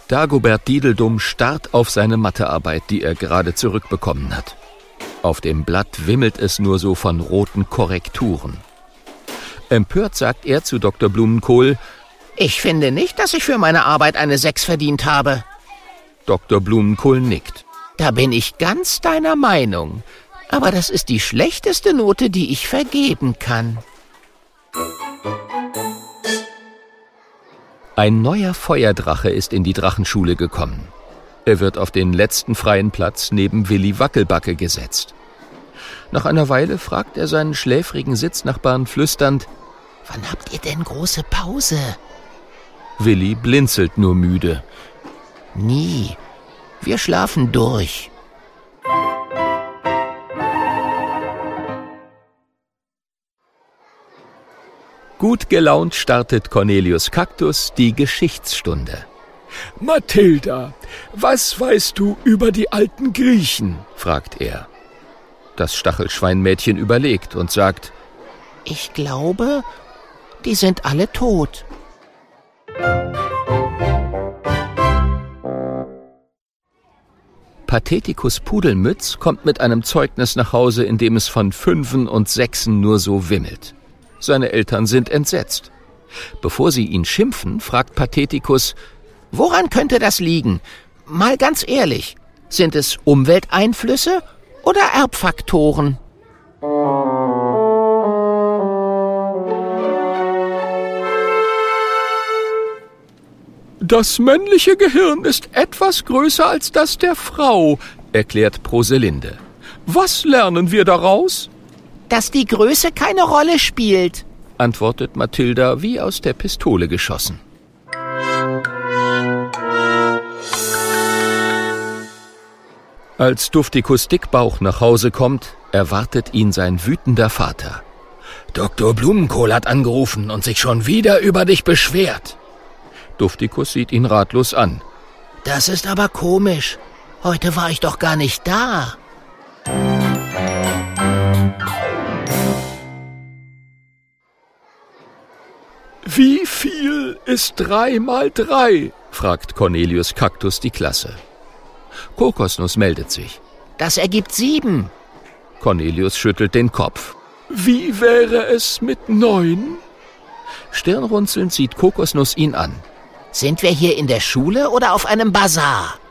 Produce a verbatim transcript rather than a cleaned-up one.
Dagobert Diedeldum starrt auf seine Mathearbeit, die er gerade zurückbekommen hat. Auf dem Blatt wimmelt es nur so von roten Korrekturen. Empört sagt er zu Doktor Blumenkohl: »Ich finde nicht, dass ich für meine Arbeit eine Sechs verdient habe.« Doktor Blumenkohl nickt. »Da bin ich ganz deiner Meinung. Aber das ist die schlechteste Note, die ich vergeben kann.« Ein neuer Feuerdrache ist in die Drachenschule gekommen. Er wird auf den letzten freien Platz neben Willi Wackelbacke gesetzt. Nach einer Weile fragt er seinen schläfrigen Sitznachbarn flüsternd: »Wann habt ihr denn große Pause?« Willi blinzelt nur müde. »Nie. Wir schlafen durch.« Gut gelaunt startet Cornelius Cactus die Geschichtsstunde. »Mathilda, was weißt du über die alten Griechen?« fragt er. Das Stachelschweinmädchen überlegt und sagt: »Ich glaube, die sind alle tot.« Pathetikus Pudelmütz kommt mit einem Zeugnis nach Hause, in dem es von Fünfen und Sechsen nur so wimmelt. Seine Eltern sind entsetzt. Bevor sie ihn schimpfen, fragt Pathetikus: »Woran könnte das liegen? Mal ganz ehrlich, sind es Umwelteinflüsse oder Erbfaktoren?« »Das männliche Gehirn ist etwas größer als das der Frau«, erklärt Proselinde. »Was lernen wir daraus?« »Dass die Größe keine Rolle spielt«, antwortet Mathilda wie aus der Pistole geschossen. Als Duftikus Dickbauch nach Hause kommt, erwartet ihn sein wütender Vater. »Doktor Blumenkohl hat angerufen und sich schon wieder über dich beschwert.« Duftikus sieht ihn ratlos an. »Das ist aber komisch. Heute war ich doch gar nicht da.« »Wie viel ist drei mal drei?« fragt Cornelius Cactus die Klasse. Kokosnuss meldet sich. »Das ergibt sieben.« Cornelius schüttelt den Kopf. »Wie wäre es mit neun?« Stirnrunzelnd sieht Kokosnuss ihn an. »Sind wir hier in der Schule oder auf einem Basar?«